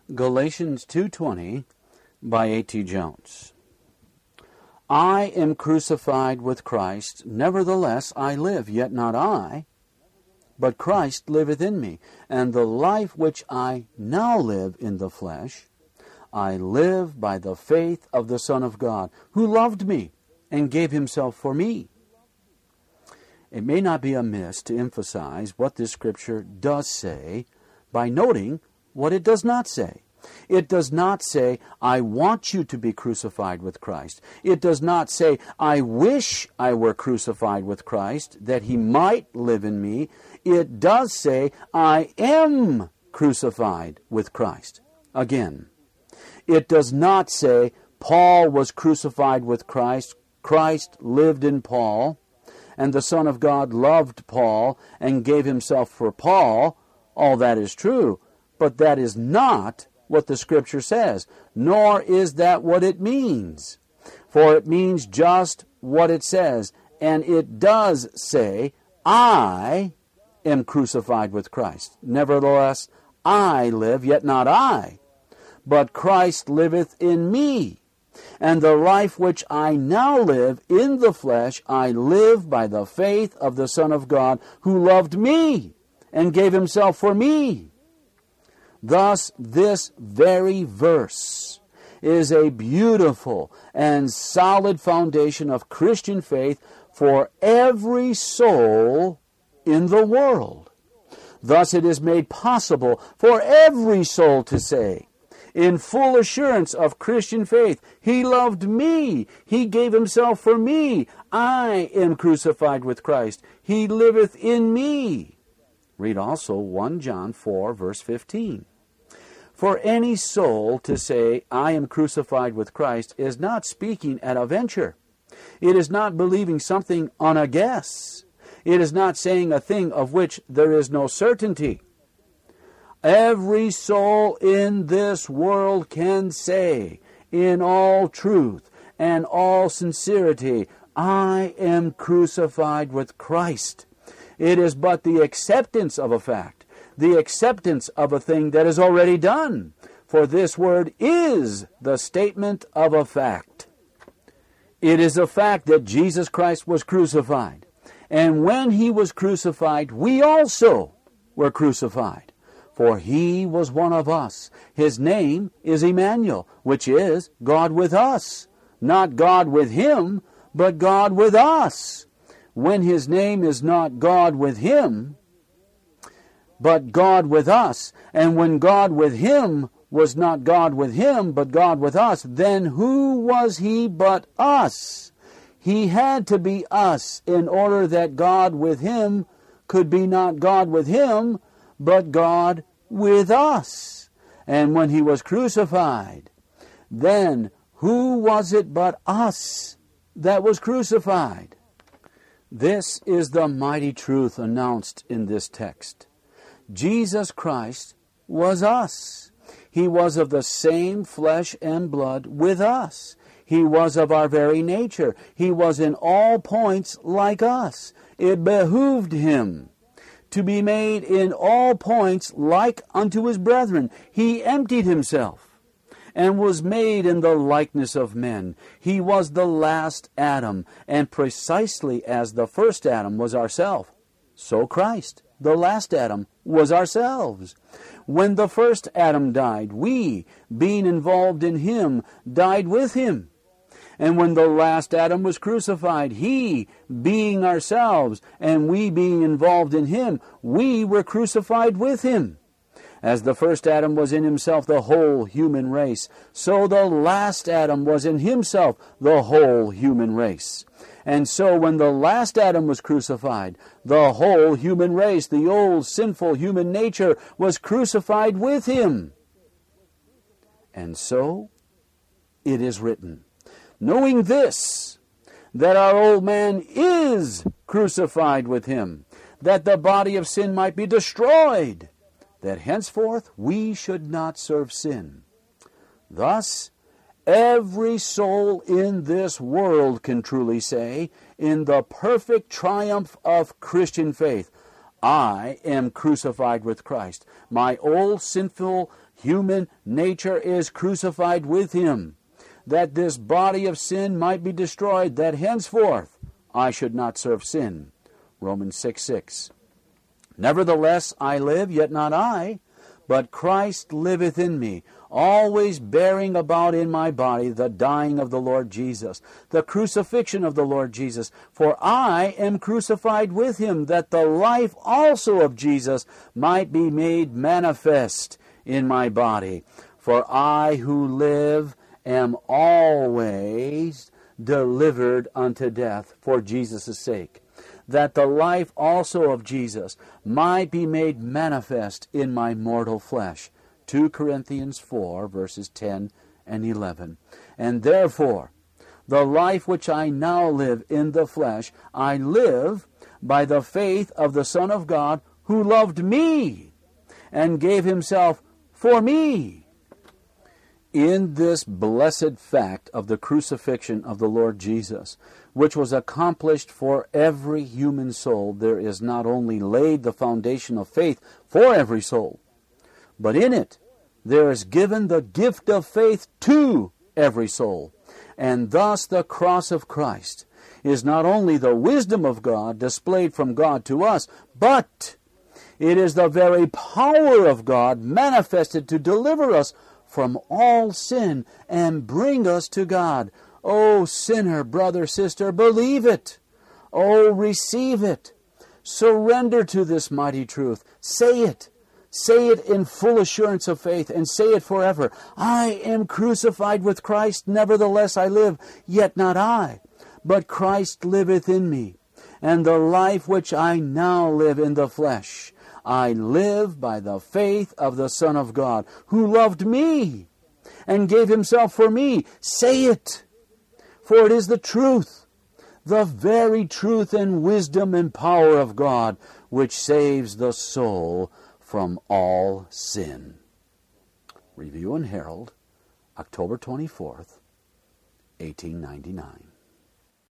Galatians 2:20 by A.T. Jones. I am crucified with Christ, nevertheless I live, yet not I, but Christ liveth in me. And the life which I now live in the flesh, I live by the faith of the Son of God, who loved me and gave himself for me. It may not be amiss to emphasize what this scripture does say by noting what it does not say. It does not say, I want you to be crucified with Christ. It does not say, I wish I were crucified with Christ, that he might live in me. It does say, I am crucified with Christ. Again, it does not say, Paul was crucified with Christ, Christ lived in Paul, and the Son of God loved Paul and gave himself for Paul. All that is true, but that is not what the Scripture says, nor is that what it means. For it means just what it says, and it does say, I am crucified with Christ. Nevertheless, I live, yet not I, but Christ liveth in me. And the life which I now live in the flesh, I live by the faith of the Son of God, who loved me and gave himself for me. Thus, this very verse is a beautiful and solid foundation of Christian faith for every soul in the world. Thus, it is made possible for every soul to say, in full assurance of Christian faith, he loved me, he gave himself for me, I am crucified with Christ, he liveth in me. Read also 1 John 4, verse 15. For any soul to say, I am crucified with Christ, is not speaking at a venture. It is not believing something on a guess. It is not saying a thing of which there is no certainty. Every soul in this world can say, in all truth and all sincerity, I am crucified with Christ. It is but the acceptance of a fact, the acceptance of a thing that is already done. For this word is the statement of a fact. It is a fact that Jesus Christ was crucified. And when he was crucified, we also were crucified. For he was one of us. His name is Emmanuel, which is God with us. Not God with him, but God with us. When his name is not God with him, but God with us, and when God with him was not God with him, but God with us, then who was he but us? He had to be us in order that God with him could be not God with him, but God with us. And when he was crucified, then who was it but us that was crucified? This is the mighty truth announced in this text. Jesus Christ was us. He was of the same flesh and blood with us. He was of our very nature. He was in all points like us. It behooved him to be made in all points like unto his brethren. He emptied himself and was made in the likeness of men. He was the last Adam, and precisely as the first Adam was ourself, so Christ, the last Adam, was ourselves. When the first Adam died, we, being involved in him, died with him. And when the last Adam was crucified, he, being ourselves, and we being involved in him, we were crucified with him. As the first Adam was in himself the whole human race, so the last Adam was in himself the whole human race. And so when the last Adam was crucified, the whole human race, the old sinful human nature, was crucified with him. And so it is written, knowing this, that our old man is crucified with him, that the body of sin might be destroyed, that henceforth we should not serve sin. Thus, every soul in this world can truly say, in the perfect triumph of Christian faith, I am crucified with Christ. My old sinful human nature is crucified with him, that this body of sin might be destroyed, that henceforth I should not serve sin. Romans 6:6. Nevertheless I live, yet not I, but Christ liveth in me, always bearing about in my body the dying of the Lord Jesus, the crucifixion of the Lord Jesus. For I am crucified with him, that the life also of Jesus might be made manifest in my body. For I who live am always delivered unto death for Jesus' sake, that the life also of Jesus might be made manifest in my mortal flesh. 2 Corinthians 4, verses 10 and 11. And therefore, the life which I now live in the flesh, I live by the faith of the Son of God, who loved me and gave himself for me. In this blessed fact of the crucifixion of the Lord Jesus, which was accomplished for every human soul, there is not only laid the foundation of faith for every soul, but in it there is given the gift of faith to every soul. And thus the cross of Christ is not only the wisdom of God displayed from God to us, but it is the very power of God manifested to deliver us from all sin and bring us to God. Oh, sinner, brother, sister, believe it. Oh, receive it. Surrender to this mighty truth. Say it. Say it in full assurance of faith, and say it forever. I am crucified with Christ, nevertheless I live, yet not I, but Christ liveth in me. And the life which I now live in the flesh, I live by the faith of the Son of God, who loved me and gave himself for me. Say it, for it is the truth, the very truth and wisdom and power of God, which saves the soul from all sin. Review and Herald, October 24th, 1899.